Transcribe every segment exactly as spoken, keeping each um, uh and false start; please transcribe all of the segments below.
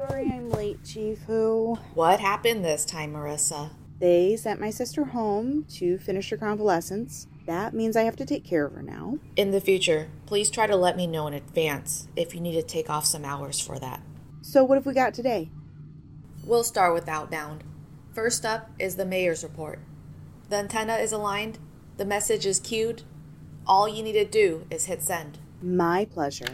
Sorry I'm late, Chief Who. What happened this time, Marissa? They sent my sister home to finish her convalescence. That means I have to take care of her now. In the future, please try to let me know in advance if you need to take off some hours for that. So what have we got today? We'll start with outbound. First up is the mayor's report. The antenna is aligned, the message is queued. All you need to do is hit send. My pleasure.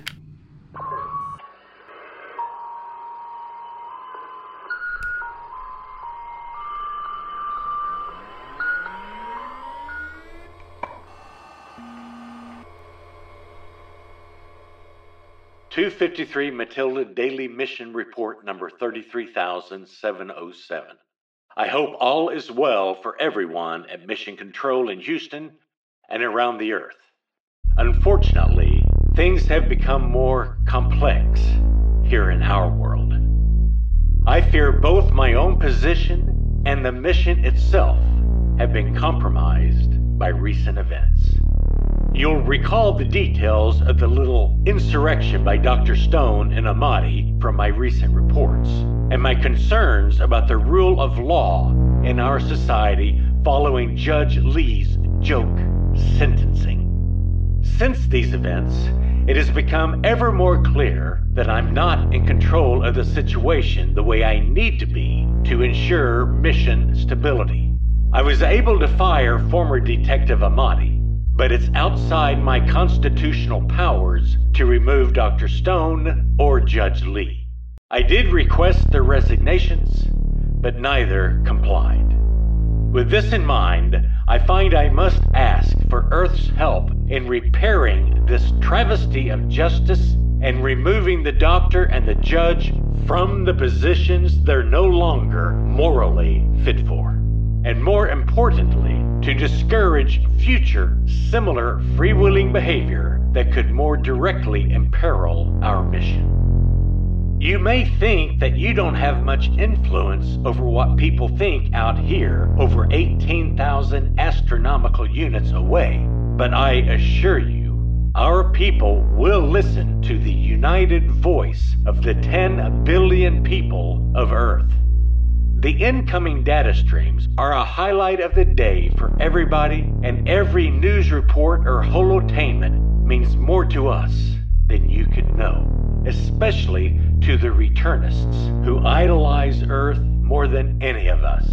two fifty-three Matilda Daily Mission Report number thirty-three thousand seven hundred seven. I hope all is well for everyone at Mission Control in Houston and around the Earth. Unfortunately, things have become more complex here in our world. I fear both my own position and the mission itself have been compromised by recent events. You'll recall the details of the little insurrection by Doctor Stone and Amati from my recent reports, and my concerns about the rule of law in our society following Judge Lee's joke sentencing. Since these events, it has become ever more clear that I'm not in control of the situation the way I need to be to ensure mission stability. I was able to fire former Detective Amati, but it's outside my constitutional powers to remove Doctor Stone or Judge Lee. I did request their resignations, but neither complied. With this in mind, I find I must ask for Earth's help in repairing this travesty of justice and removing the doctor and the judge from the positions they're no longer morally fit for. And more importantly, to discourage future similar freewheeling behavior that could more directly imperil our mission. You may think that you don't have much influence over what people think out here over eighteen thousand astronomical units away, but I assure you, our people will listen to the united voice of the ten billion people of Earth. The incoming data streams are a highlight of the day for everybody, and every news report or holotainment means more to us than you could know, especially to the returnists who idolize Earth more than any of us.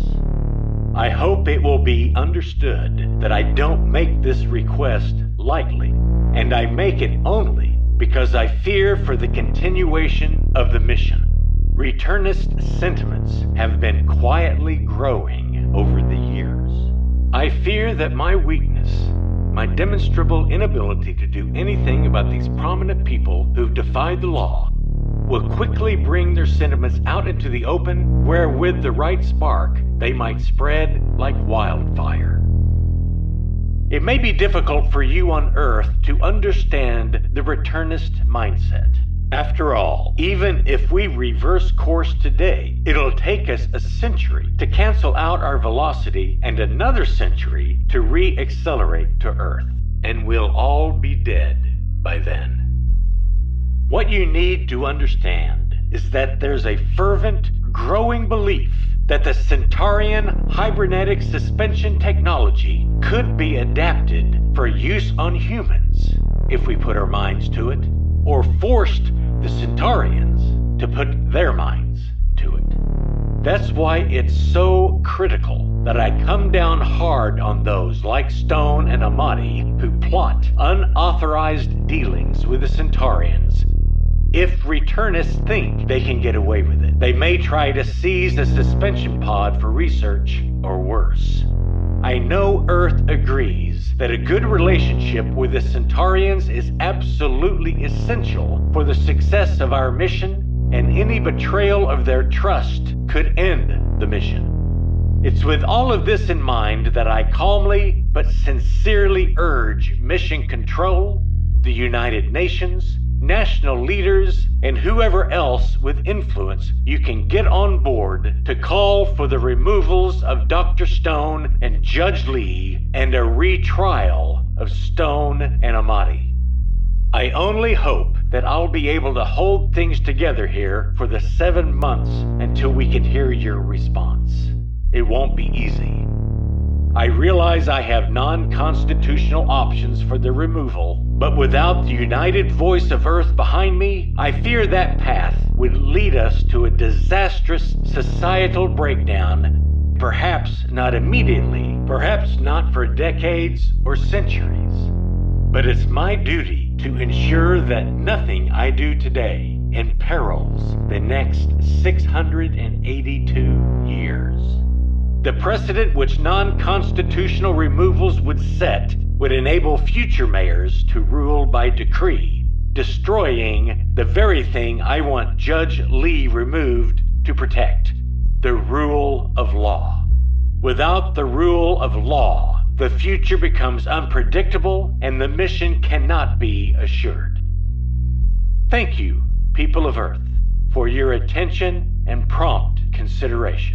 I hope it will be understood that I don't make this request lightly, and I make it only because I fear for the continuation of the mission. Returnist sentiments have been quietly growing over the years. I fear that my weakness, my demonstrable inability to do anything about these prominent people who've defied the law, will quickly bring their sentiments out into the open, where with the right spark, they might spread like wildfire. It may be difficult for you on Earth to understand the returnist mindset. After all, even if we reverse course today, it'll take us a century to cancel out our velocity and another century to re-accelerate to Earth, and we'll all be dead by then. What you need to understand is that there's a fervent, growing belief that the Centaurian hybernetic suspension technology could be adapted for use on humans if we put our minds to it, or forced the Centaurians to put their minds to it. That's why it's so critical that I come down hard on those like Stone and Amati who plot unauthorized dealings with the Centaurians. If returnists think they can get away with it, they may try to seize the suspension pod for research or worse. I know Earth agrees that a good relationship with the Centaurians is absolutely essential for the success of our mission, and any betrayal of their trust could end the mission. It's with all of this in mind that I calmly but sincerely urge Mission Control, the United Nations, national leaders, and whoever else with influence you can get on board to call for the removals of Doctor Stone and Judge Lee and a retrial of Stone and Amati. I only hope that I'll be able to hold things together here for the seven months until we can hear your response. It won't be easy. I realize I have non-constitutional options for the removal, but without the united voice of Earth behind me, I fear that path would lead us to a disastrous societal breakdown, perhaps not immediately, perhaps not for decades or centuries. But it's my duty to ensure that nothing I do today imperils the next six hundred eighty-two years. The precedent which non-constitutional removals would set would enable future mayors to rule by decree, destroying the very thing I want Judge Lee removed to protect, the rule of law. Without the rule of law, the future becomes unpredictable and the mission cannot be assured. Thank you, people of Earth, for your attention and prompt consideration.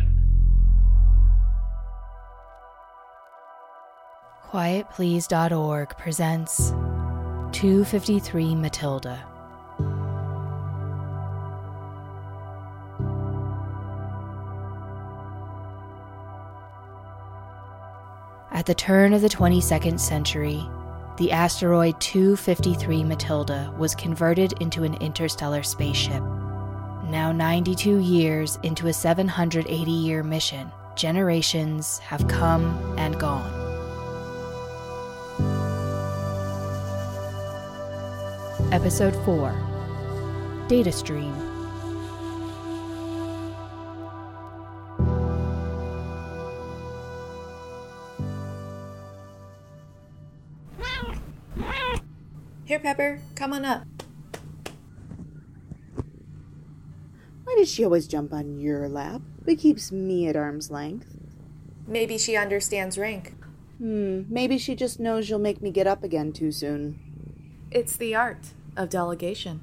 quiet please dot org presents two fifty-three Matilda. At the turn of the twenty-second century, the asteroid two fifty-three Matilda was converted into an interstellar spaceship. Now ninety-two years into a seven hundred eighty year mission, generations have come and gone. Episode four, Data Stream. Here, Pepper, come on up. Why does she always jump on your lap, but keeps me at arm's length? Maybe she understands rank. Hmm, maybe she just knows you'll make me get up again too soon. It's the art of delegation.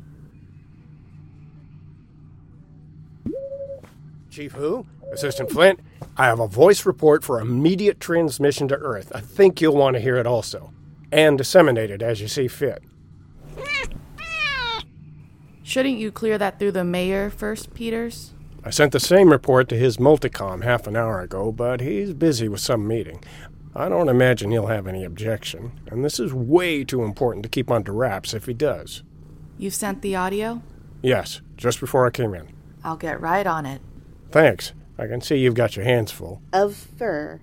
Chief who? Assistant Flint, I have a voice report for immediate transmission to Earth. I think you'll want to hear it also. And disseminate it as you see fit. Shouldn't you clear that through the mayor first, Peters? I sent the same report to his multicom half an hour ago, but he's busy with some meeting. I don't imagine he'll have any objection, and this is way too important to keep under wraps if he does. You've sent the audio? Yes, just before I came in. I'll get right on it. Thanks. I can see you've got your hands full. Of fur.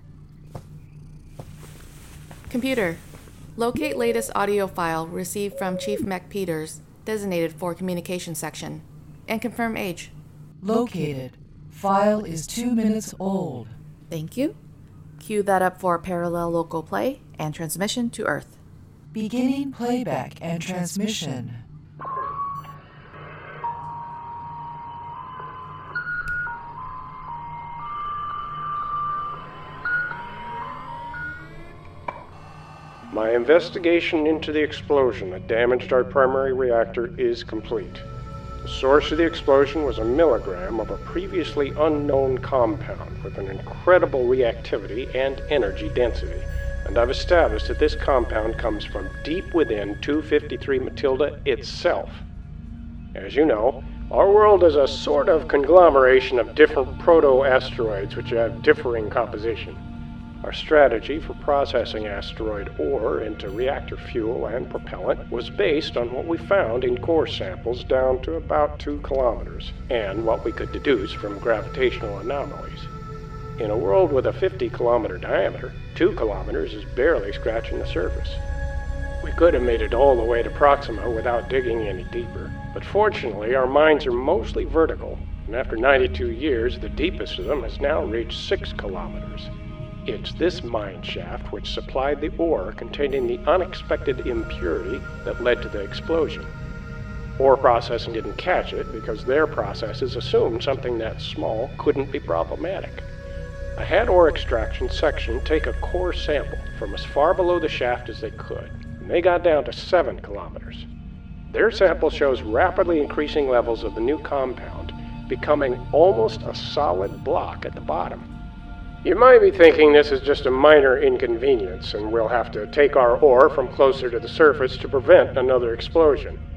Computer, locate latest audio file received from Chief Mech Peters, designated for communication section, and confirm age. Located. File is two minutes old. Thank you. Cue that up for parallel local play and transmission to Earth. Beginning playback and transmission. My investigation into the explosion that damaged our primary reactor is complete. The source of the explosion was a milligram of a previously unknown compound with an incredible reactivity and energy density, and I've established that this compound comes from deep within two fifty-three Matilda itself. As you know, our world is a sort of conglomeration of different proto-asteroids which have differing composition. Our strategy for processing asteroid ore into reactor fuel and propellant was based on what we found in core samples down to about two kilometers, and what we could deduce from gravitational anomalies. In a world with a fifty kilometer diameter, two kilometers is barely scratching the surface. We could have made it all the way to Proxima without digging any deeper, but fortunately our mines are mostly vertical, and after ninety-two years, the deepest of them has now reached six kilometers. It's this mine shaft which supplied the ore containing the unexpected impurity that led to the explosion. Ore processing didn't catch it because their processes assumed something that small couldn't be problematic. I had ore extraction section take a core sample from as far below the shaft as they could, and they got down to seven kilometers. Their sample shows rapidly increasing levels of the new compound, becoming almost a solid block at the bottom. You might be thinking this is just a minor inconvenience and we'll have to take our ore from closer to the surface to prevent another explosion.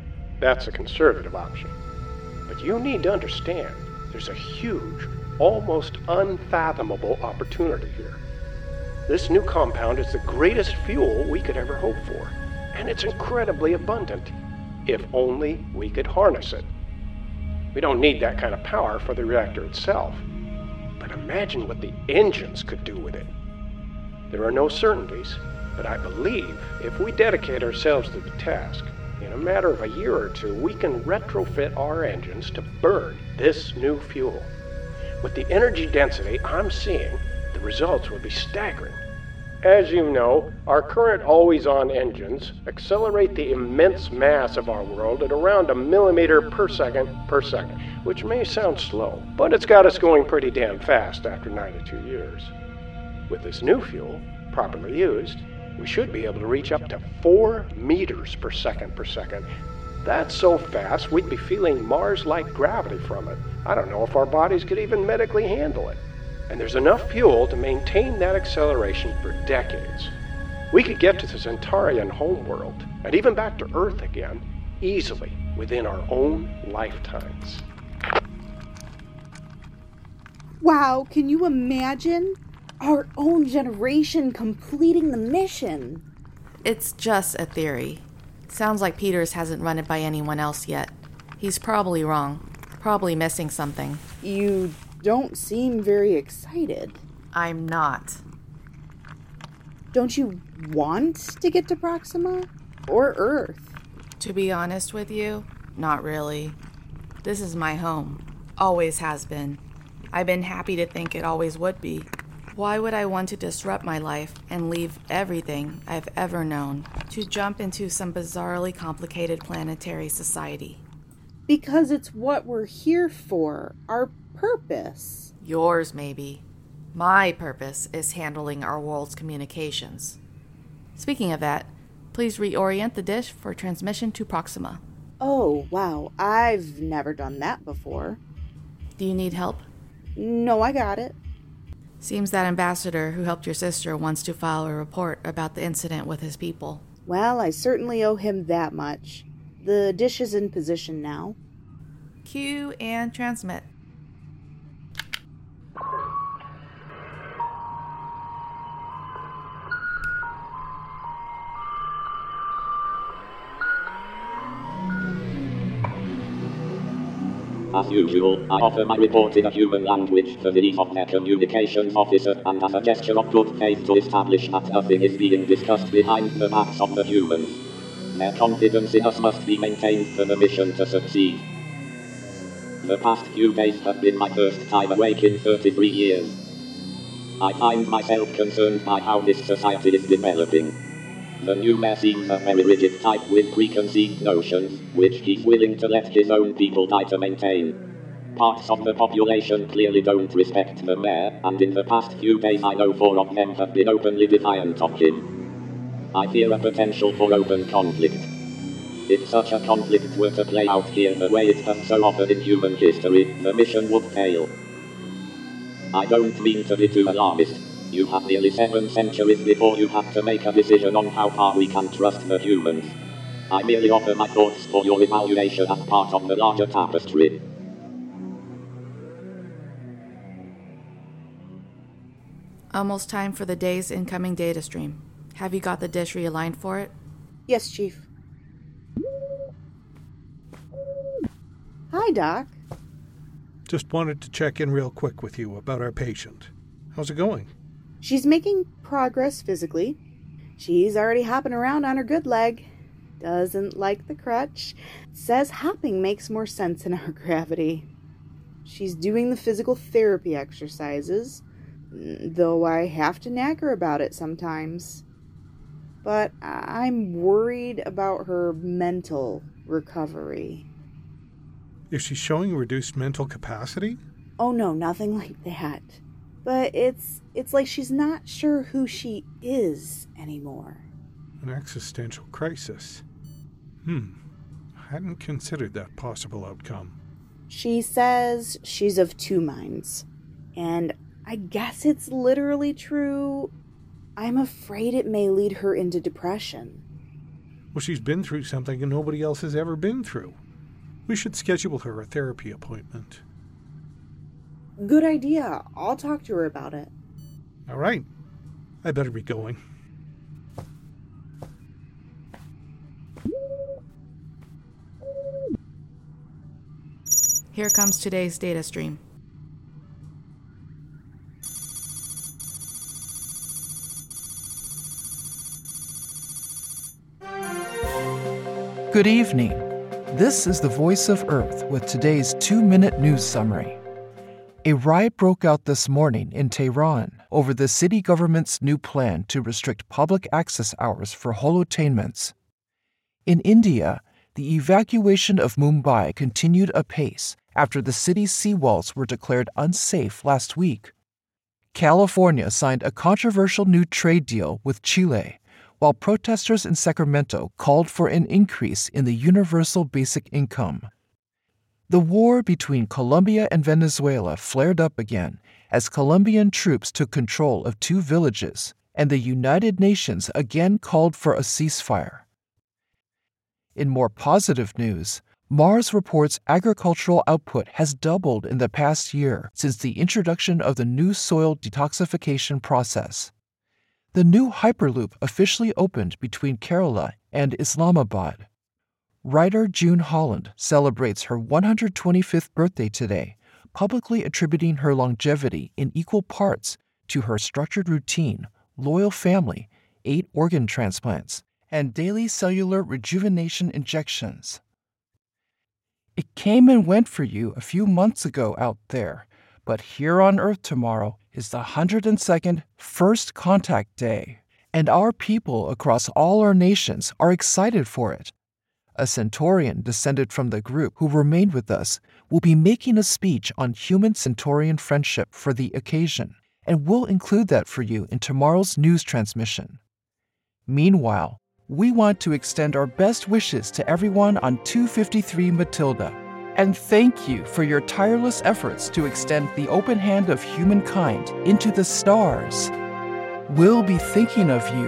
That's a conservative option. But you need to understand, there's a huge, almost unfathomable opportunity here. This new compound is the greatest fuel we could ever hope for, and it's incredibly abundant, if only we could harness it. We don't need that kind of power for the reactor itself, but imagine what the engines could do with it. There are no certainties, but I believe if we dedicate ourselves to the task, in a matter of a year or two, we can retrofit our engines to burn this new fuel. With the energy density I'm seeing, the results would be staggering. As you know, our current always-on engines accelerate the immense mass of our world at around a millimeter per second per second, which may sound slow, but it's got us going pretty damn fast after ninety-two years. With this new fuel, properly used, we should be able to reach up to four meters per second per second. That's so fast, we'd be feeling Mars-like gravity from it. I don't know if our bodies could even medically handle it. And there's enough fuel to maintain that acceleration for decades. We could get to the Centaurian homeworld, and even back to Earth again, easily within our own lifetimes. Wow, can you imagine? Our own generation completing the mission. It's just a theory. Sounds like Peters hasn't run it by anyone else yet. He's probably wrong. Probably missing something. You don't seem very excited. I'm not. Don't you want to get to Proxima? Or Earth? To be honest with you, not really. This is my home. Always has been. I've been happy to think it always would be. Why would I want to disrupt my life and leave everything I've ever known to jump into some bizarrely complicated planetary society? Because it's what we're here for, our purpose. Yours, maybe. My purpose is handling our world's communications. Speaking of that, please reorient the dish for transmission to Proxima. Oh, wow. I've never done that before. Do you need help? No, I got it. Seems that ambassador who helped your sister wants to file a report about the incident with his people. Well, I certainly owe him that much. The dish is in position now. Cue and transmit. As usual, I offer my report in a human language for the ease of their communications officer and as a gesture of good faith to establish that nothing is being discussed behind the backs of the humans. Their confidence in us must be maintained for the mission to succeed. The past few days have been my first time awake in thirty-three years. I find myself concerned by how this society is developing. The new mayor seems a very rigid type with preconceived notions, which he's willing to let his own people die to maintain. Parts of the population clearly don't respect the mayor, and in the past few days I know four of them have been openly defiant of him. I fear a potential for open conflict. If such a conflict were to play out here the way it has so often in human history, the mission would fail. I don't mean to be too alarmist. You have nearly seven centuries before you have to make a decision on how far we can trust the humans. I merely offer my thoughts for your evaluation as part of the larger tapestry. Almost time for the day's incoming data stream. Have you got the dish realigned for it? Yes, Chief. Hi, Doc. Just wanted to check in real quick with you about our patient. How's it going? She's making progress physically. She's already hopping around on her good leg. Doesn't like the crutch. Says hopping makes more sense in our gravity. She's doing the physical therapy exercises, though I have to nag her about it sometimes. But I'm worried about her mental recovery. Is she showing reduced mental capacity? Oh no, nothing like that. But it's it's like she's not sure who she is anymore. An existential crisis. Hmm. Hadn't considered that possible outcome. She says she's of two minds. And I guess it's literally true. I'm afraid it may lead her into depression. Well, she's been through something and nobody else has ever been through. We should schedule her a therapy appointment. Good idea. I'll talk to her about it. All right. I better be going. Here comes today's data stream. Good evening. This is the Voice of Earth with today's two-minute news summary. A riot broke out this morning in Tehran over the city government's new plan to restrict public access hours for holotainments. In India, the evacuation of Mumbai continued apace after the city's seawalls were declared unsafe last week. California signed a controversial new trade deal with Chile, while protesters in Sacramento called for an increase in the universal basic income. The war between Colombia and Venezuela flared up again as Colombian troops took control of two villages, and the United Nations again called for a ceasefire. In more positive news, Mars reports agricultural output has doubled in the past year since the introduction of the new soil detoxification process. The new Hyperloop officially opened between Kerala and Islamabad. Writer June Holland celebrates her one hundred twenty-fifth birthday today, publicly attributing her longevity in equal parts to her structured routine, loyal family, eight organ transplants, and daily cellular rejuvenation injections. It came and went for you a few months ago out there, but here on Earth tomorrow is the one hundred second First Contact Day, and our people across all our nations are excited for it. A Centaurian descended from the group who remained with us will be making a speech on human-Centaurian friendship for the occasion, and we'll include that for you in tomorrow's news transmission. Meanwhile, we want to extend our best wishes to everyone on two fifty-three Matilda, and thank you for your tireless efforts to extend the open hand of humankind into the stars. We'll be thinking of you.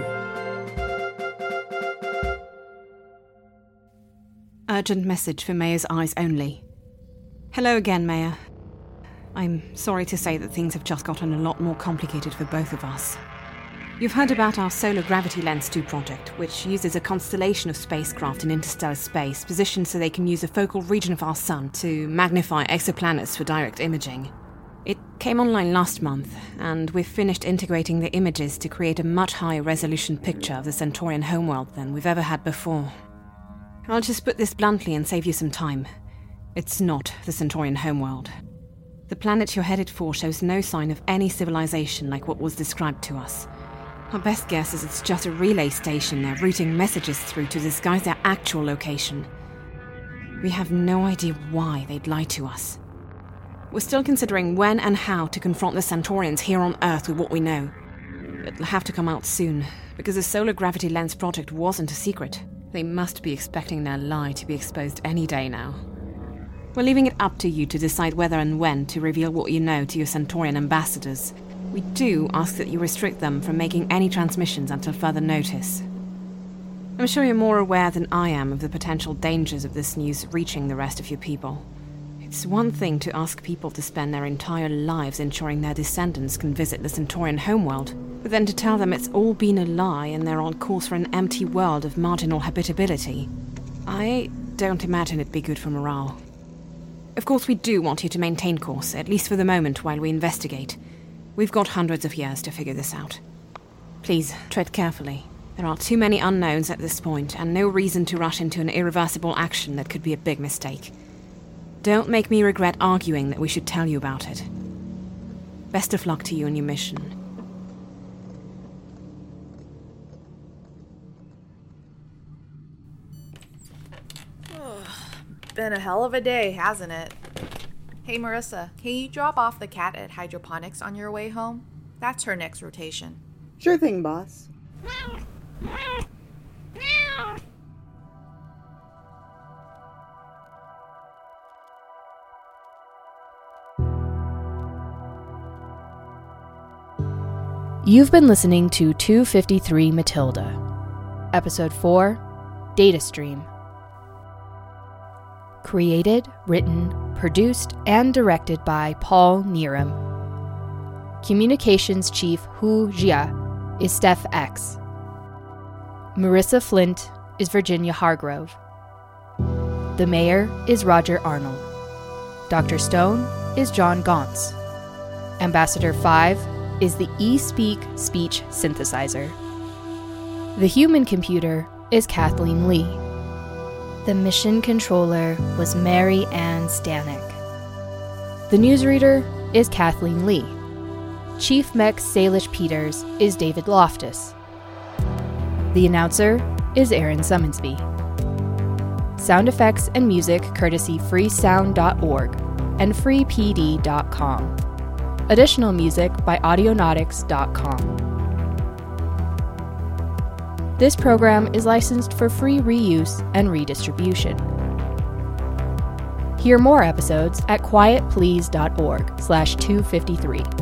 Urgent message for Mayor's eyes only. Hello again, Mayor. I'm sorry to say that things have just gotten a lot more complicated for both of us. You've heard about our Solar Gravity Lens two project, which uses a constellation of spacecraft in interstellar space positioned so they can use a focal region of our sun to magnify exoplanets for direct imaging. It came online last month, and we've finished integrating the images to create a much higher resolution picture of the Centaurian homeworld than we've ever had before. I'll just put this bluntly and save you some time. It's not the Centaurian homeworld. The planet you're headed for shows no sign of any civilization like what was described to us. Our best guess is it's just a relay station they're routing messages through to disguise their actual location. We have no idea why they'd lie to us. We're still considering when and how to confront the Centaurians here on Earth with what we know. It'll have to come out soon, because the Solar Gravity Lens project wasn't a secret. They must be expecting their lie to be exposed any day now. We're leaving it up to you to decide whether and when to reveal what you know to your Centaurian ambassadors. We do ask that you restrict them from making any transmissions until further notice. I'm sure you're more aware than I am of the potential dangers of this news reaching the rest of your people. It's one thing to ask people to spend their entire lives ensuring their descendants can visit the Centaurian homeworld, but then to tell them it's all been a lie and they're on course for an empty world of marginal habitability. I don't imagine it'd be good for morale. Of course, we do want you to maintain course, at least for the moment while we investigate. We've got hundreds of years to figure this out. Please, tread carefully. There are too many unknowns at this point, and no reason to rush into an irreversible action that could be a big mistake. Don't make me regret arguing that we should tell you about it. Best of luck to you in your mission. Been a hell of a day, hasn't it? Hey Marissa, can you drop off the cat at hydroponics on your way home? That's her next rotation. Sure thing, boss. You've been listening to two fifty-three Matilda, Episode four, Datastream. Created, written, produced, and directed by Paul Neeram. Communications Chief Hu Jia is Steph X. Marissa Flint is Virginia Hargrove. The Mayor is Roger Arnold. Doctor Stone is John Gauntz. Ambassador five is the eSpeak speech synthesizer. The human computer is Kathleen Lee. The mission controller was Mary Ann Stanek. The newsreader is Kathleen Lee. Chief Mech Salish Peters is David Loftus. The announcer is Aaron Summonsby. Sound effects and music courtesy free sound dot org and free p d dot com. Additional music by audionautics dot com. This program is licensed for free reuse and redistribution. Hear more episodes at quiet please dot org slash two fifty-three.